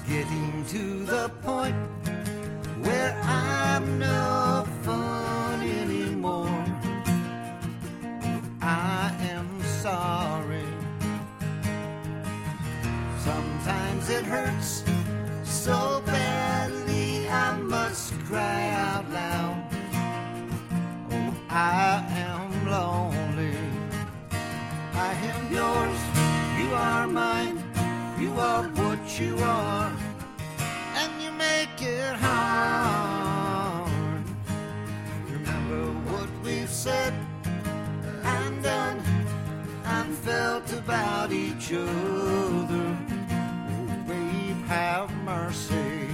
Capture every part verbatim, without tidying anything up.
getting to the point where I'm no fun anymore. I am sorry. Sometimes it hurts so badly I must cry out loud. Oh, I am lonely. I am yours, you are mine. You are what you are, and you make it hard. Remember what we've said and done and felt about each other. Oh, babe, have mercy.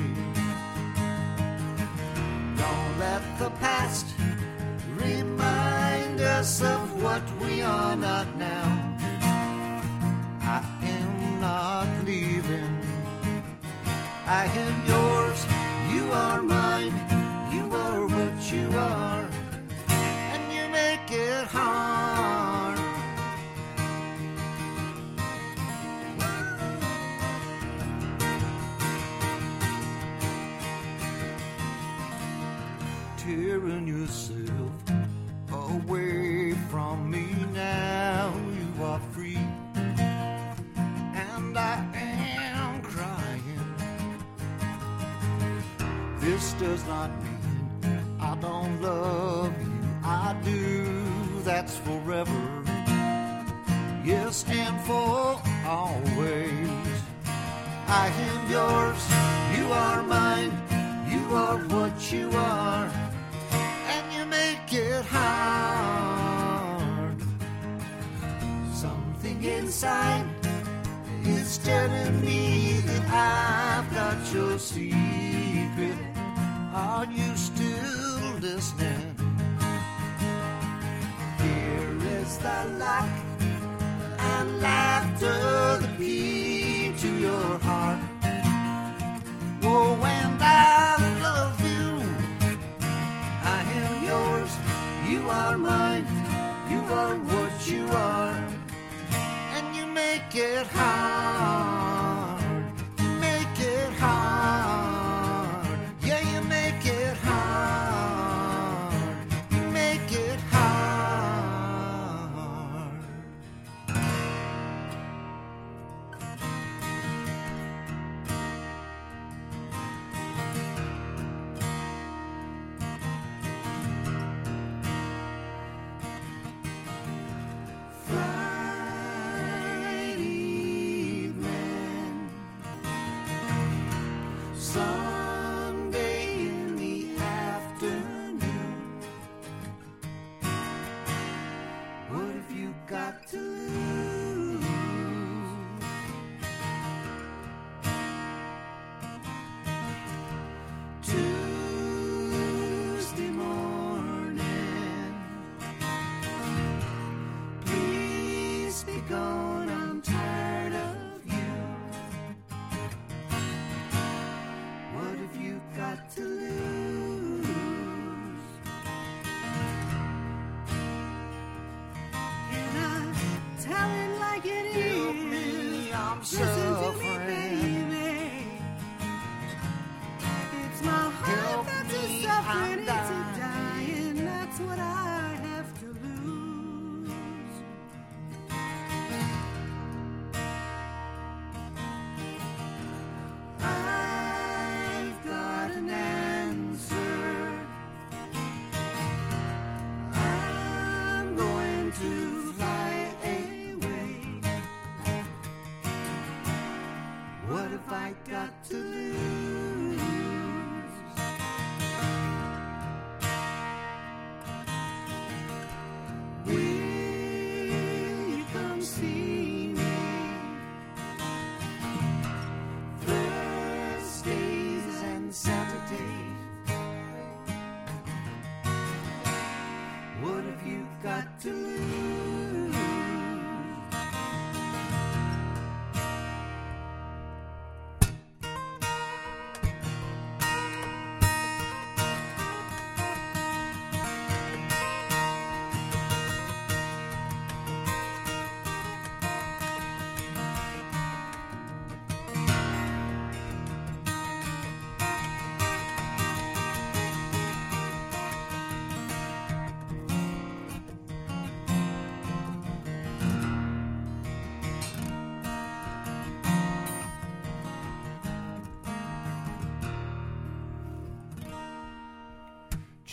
Don't let the past remind us of what we are not now. I am not leaving. I am yours, you are mine. You are what you are, and you make it hard. Tearing yourself away from me now. You are free. I am crying. This does not mean I don't love you. I do, that's forever. Yes, and for always. I am yours, you are mine. You are what you are, and you make it hard. Something inside is telling me that I've got your secret. Are you still listening? Here is the lock and laughter, the key to your heart. Oh, and I love you. I am yours, you are mine. You are what you are, make it hard, you make it hard, yeah, you make it hard, you make it hard.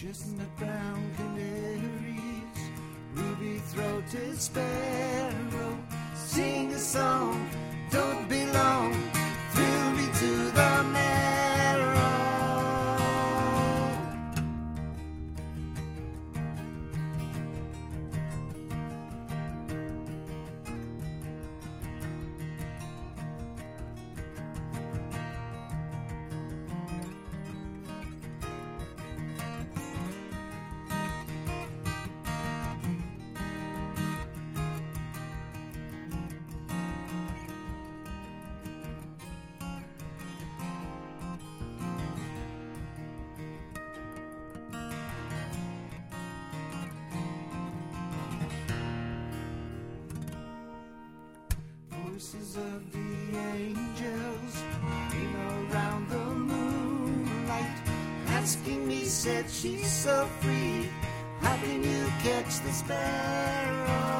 chestnut brown canaries, ruby-throated sparrow, sing a song, don't be long, thrill me to the marrow. Voices of the angels came around the moonlight, asking me, said she's so free, how can you catch the sparrow?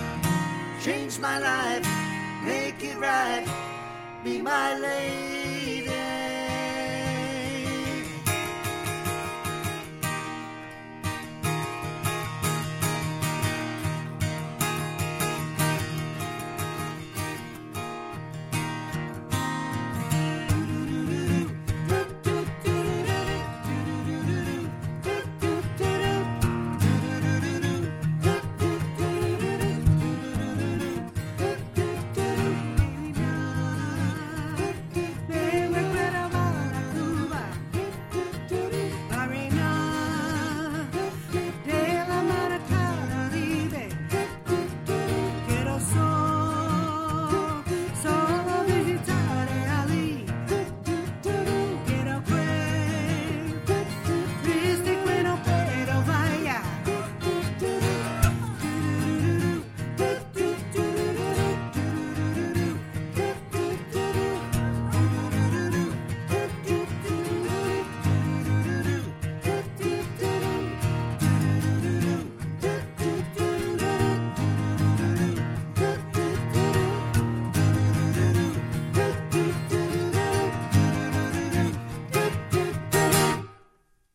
Change my life, make it right, be my lady.